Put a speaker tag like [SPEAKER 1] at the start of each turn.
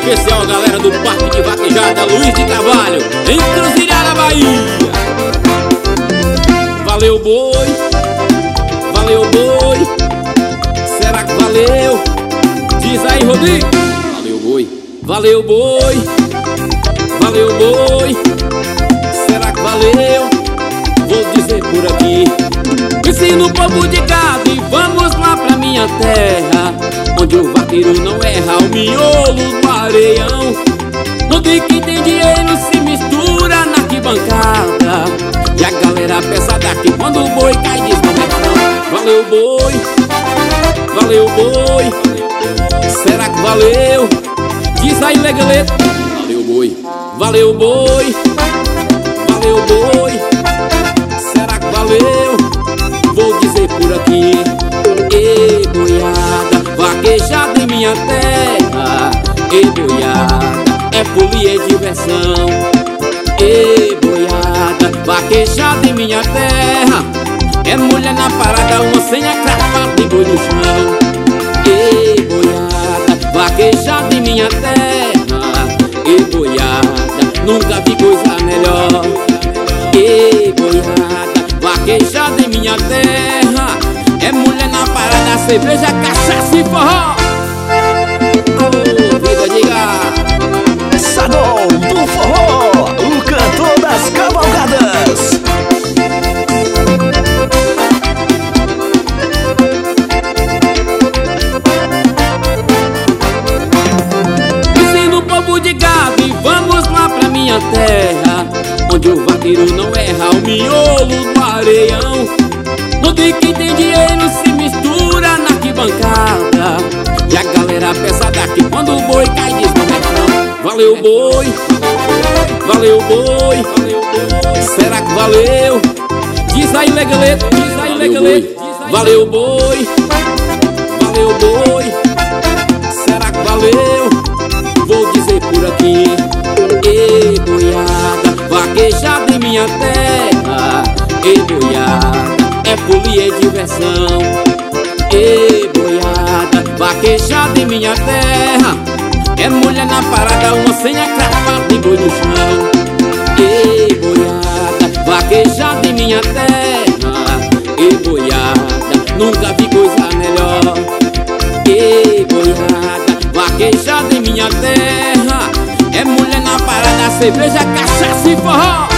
[SPEAKER 1] especial, galera do Parque de Vaquejada Luiz de Carvalho, em Cruzilhada, Bahia. Valeu, boi, valeu, boi. Será que valeu? Diz aí, Rodrigo. Valeu, boi, valeu, boi, valeu, boi. Será que valeu? Vou dizer por aqui. Ensino o povo de gado e vamos lá pra minha terra, onde o vaqueiro não erra o miolo do areião, onde quem tem dinheiro se mistura na arquibancada, e a galera pesada que quando o boi cai diz não é não. Valeu, boi, valeu, boi. Será que valeu? Diz aí, Legalete. Valeu, boi, valeu, boi, valeu, boi. Será que valeu? Vou dizer por aqui. Ei, boiada, vaquejada em minha terra. Ei, boiada, é folia e diversão. Ei, boiada, vaquejada em minha terra. É mulher na parada, uma senha cravada e boi no chão. Ei, boiada, vaquejada em minha terra. Ei, boiada, nunca vi coisa melhor. Ei, boiada, vaquejada em minha terra. É mulher na parada, cerveja, cachaça e forró. Oh, vida de gato.
[SPEAKER 2] Sadom do forró, o cantor das cavalgadas.
[SPEAKER 1] Ensino o povo de gado e vamos lá pra minha terra, onde o vaqueiro não erra o miolo do areião, onde quem tem dinheiro se mistura na arquibancada, e a galera pesada que quando o boi cai diz não é não. Valeu, boi, valeu, boi. Será que valeu? Diz aí, Legalete, diz aí, Legalete. Valeu, boi, valeu, boi. Será que valeu? Vou dizer por aqui. Ei, boiada, vaquejada em minha terra. Ei, boiada, é folia e diversão. Ei, boiada, vaquejada em minha terra. É mulher na parada, uma senha cravada e boi no chão. Ei, boiada, vaquejada em minha terra. Ei, boiada, nunca vi coisa melhor. Ei, boiada, vaquejada em minha terra. É mulher na parada, cerveja, cachaça e forró.